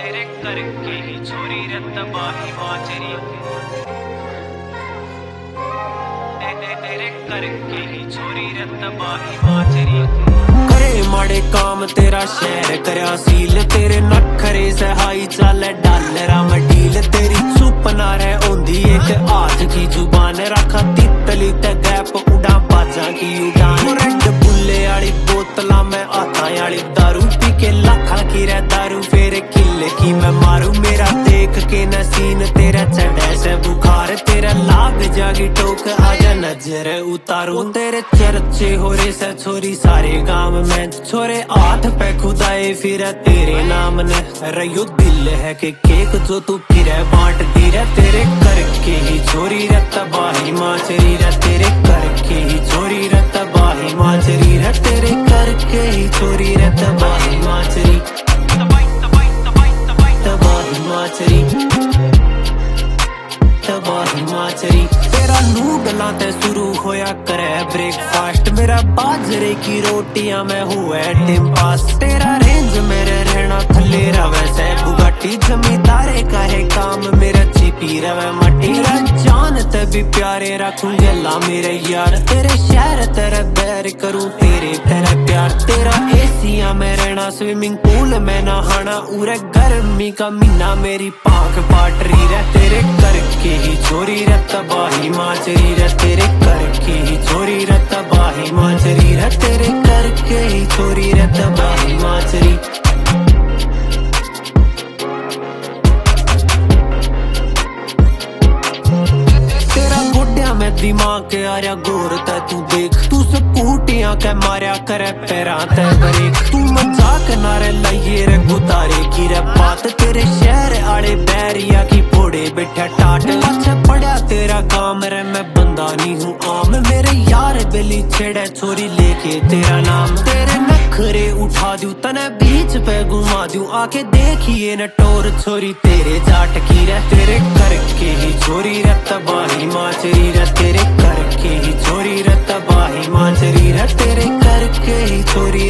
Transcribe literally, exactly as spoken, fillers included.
तेरे करके ही छोरी रे तबाही माचरी तेरे करके ही छोरी रे तबाही माचरी करे माड़े काम तेरा शहर करया सील तेरे नखरे सहाई चाले डालरा मडील तेरी सुपना रे ओंदी एक हाथ की जुबान रखा तितली ते गैप उड़ा बाजा की उड़ान रेड बुल्ले आली बोतला में आता आली दारू पी के लाखा की रे दारू फेर किले की मैं मारू मेरा देख के नसीन तेरा चढ़े से बुखार तेरा लाग जागी टोक आजा नजर उतारू तेरे चर्चे हो रे से छोरी सारे गांव में छोरे हाथ पे खुदाए फिर तेरे नाम ने रयो दिल है के केक जो तू फिर बांट दी रे तेरे करके ही छोरी रे तबाही माचरी रे तेरे करके ही छोरी रे तबाही माचरी रे तेरे करके ही छोरी रे तबाही माचरी तबाही माचरी तबाही माचरी तेरा नूडला ते शुरू होया करे ब्रेकफास्ट मेरा बाजरे की रोटियां में हुए टिम पास तेरा रेंज मेरे रहना थले रवे से बुगाटी जमींदारे का है काम मेरा छिपी रवे मटी जान ते भी प्यारे रखूं गला मेरे यार तेरे शहर तेरे बैर करूं तेरे तेरा प्यार तेरा एसिया में रहना स्विमिंग पूल में नहाना उरे गर्मी का महीना मेरी पाख पाट रही रे तेरे करके ही छोरी रे तबाही माचरी रे तेरे करके ही छोरी रे तबाही माचरी रे तेरे करके ही छोरी रे तबाही माचरी तेरा गोड्या में दिमाग के आर्या गोर ते तू देख तू स्कूटियां के मार्या करे पैरा ते ब्रेक तू मजाक नारे लाइए रे गुतारे की रे बात तेरे शहर आड़े बैरिया की पोड़े बैठा टाट अच्छा पड़ा तेरा काम रे मैं बंदा नहीं हूँ आम मेरे यार बेली छेड़े छोरी लेके तेरा नाम तेरे नखरे उठा दूं तने बीच पे घुमा दूं आके देखिए न टोर छोरी तेरे जाट की रे तेरे करके ही छोरी रे तबाही माचरी रे तेरे करके ही छोरी रे तबाही माचरी रे तेरे करके ही छोरी